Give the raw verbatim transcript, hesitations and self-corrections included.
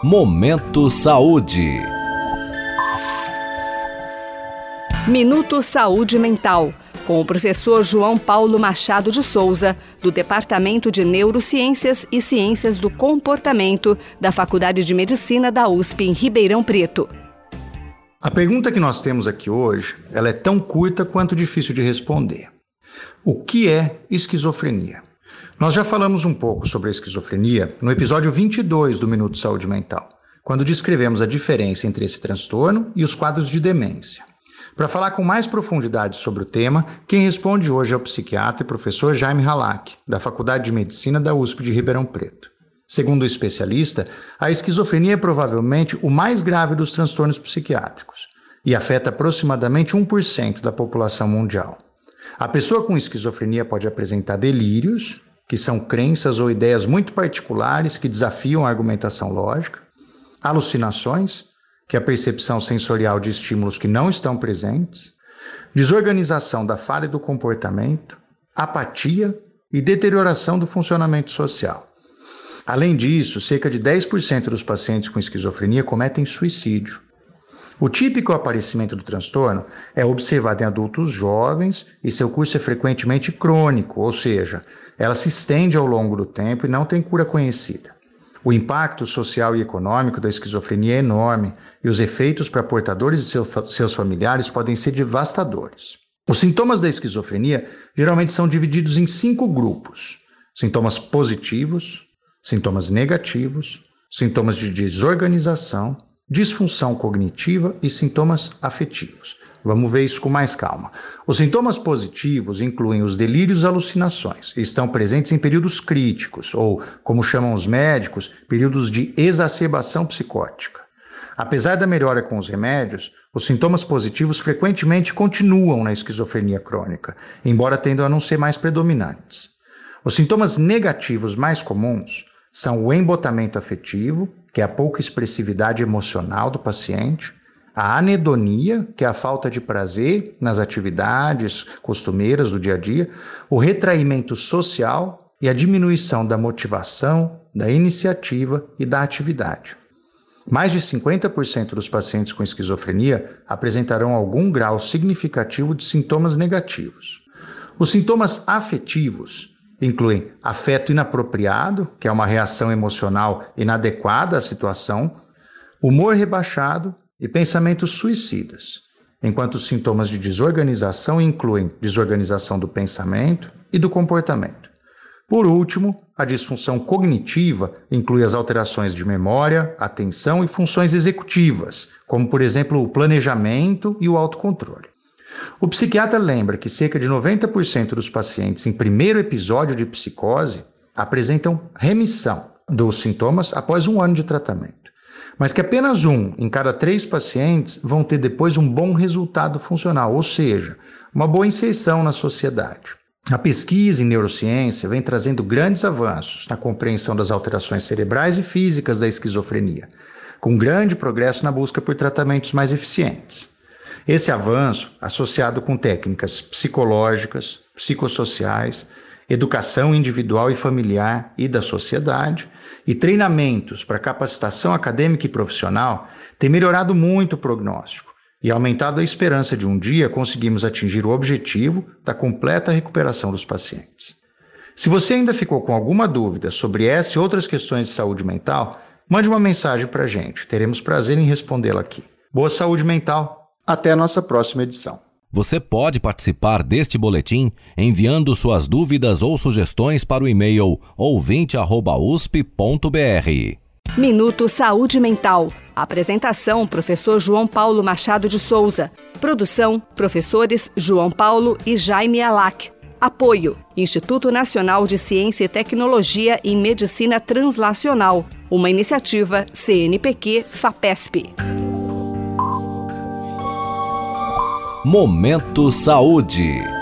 Momento Saúde. Minuto Saúde Mental, com o professor João Paulo Machado de Souza, do Departamento de Neurociências e Ciências do Comportamento da Faculdade de Medicina da U S P em Ribeirão Preto. A pergunta que nós temos aqui hoje, ela é tão curta quanto difícil de responder. O que é esquizofrenia? Nós já falamos um pouco sobre a esquizofrenia no episódio vinte e dois do Minuto Saúde Mental, quando descrevemos a diferença entre esse transtorno e os quadros de demência. Para falar com mais profundidade sobre o tema, quem responde hoje é o psiquiatra e professor Jaime Halak, da Faculdade de Medicina da U S P de Ribeirão Preto. Segundo o especialista, a esquizofrenia é provavelmente o mais grave dos transtornos psiquiátricos e afeta aproximadamente um por cento da população mundial. A pessoa com esquizofrenia pode apresentar delírios, que são crenças ou ideias muito particulares que desafiam a argumentação lógica, alucinações, que é a percepção sensorial de estímulos que não estão presentes, desorganização da fala e do comportamento, apatia e deterioração do funcionamento social. Além disso, cerca de dez por cento dos pacientes com esquizofrenia cometem suicídio. O típico aparecimento do transtorno é observado em adultos jovens e seu curso é frequentemente crônico, ou seja, ela se estende ao longo do tempo e não tem cura conhecida. O impacto social e econômico da esquizofrenia é enorme e os efeitos para portadores e seu, seus familiares podem ser devastadores. Os sintomas da esquizofrenia geralmente são divididos em cinco grupos: sintomas positivos, sintomas negativos, sintomas de desorganização, disfunção cognitiva e sintomas afetivos. Vamos ver isso com mais calma. Os sintomas positivos incluem os delírios e alucinações e estão presentes em períodos críticos, ou, como chamam os médicos, períodos de exacerbação psicótica. Apesar da melhora com os remédios, os sintomas positivos frequentemente continuam na esquizofrenia crônica, embora tendam a não ser mais predominantes. Os sintomas negativos mais comuns são o embotamento afetivo, que é a pouca expressividade emocional do paciente, a anedonia, que é a falta de prazer nas atividades costumeiras do dia a dia, o retraimento social e a diminuição da motivação, da iniciativa e da atividade. Mais de cinquenta por cento dos pacientes com esquizofrenia apresentarão algum grau significativo de sintomas negativos. Os sintomas afetivos incluem afeto inapropriado, que é uma reação emocional inadequada à situação, humor rebaixado e pensamentos suicidas, enquanto os sintomas de desorganização incluem desorganização do pensamento e do comportamento. Por último, a disfunção cognitiva inclui as alterações de memória, atenção e funções executivas, como, por exemplo, o planejamento e o autocontrole. O psiquiatra lembra que cerca de noventa por cento dos pacientes em primeiro episódio de psicose apresentam remissão dos sintomas após um ano de tratamento, mas que apenas um em cada três pacientes vão ter depois um bom resultado funcional, ou seja, uma boa inserção na sociedade. A pesquisa em neurociência vem trazendo grandes avanços na compreensão das alterações cerebrais e físicas da esquizofrenia, com grande progresso na busca por tratamentos mais eficientes. Esse avanço, associado com técnicas psicológicas, psicossociais, educação individual e familiar e da sociedade, e treinamentos para capacitação acadêmica e profissional, tem melhorado muito o prognóstico e aumentado a esperança de um dia conseguirmos atingir o objetivo da completa recuperação dos pacientes. Se você ainda ficou com alguma dúvida sobre essa e outras questões de saúde mental, mande uma mensagem para a gente, teremos prazer em respondê-la aqui. Boa saúde mental! Até a nossa próxima edição. Você pode participar deste boletim enviando suas dúvidas ou sugestões para o e-mail ouvinte arroba usp ponto br. Minuto Saúde Mental. Apresentação: professor João Paulo Machado de Souza. Produção: professores João Paulo e Jaime Halak. Apoio: Instituto Nacional de Ciência e Tecnologia em Medicina Translacional. Uma iniciativa C N P Q FAPESP. Momento Saúde.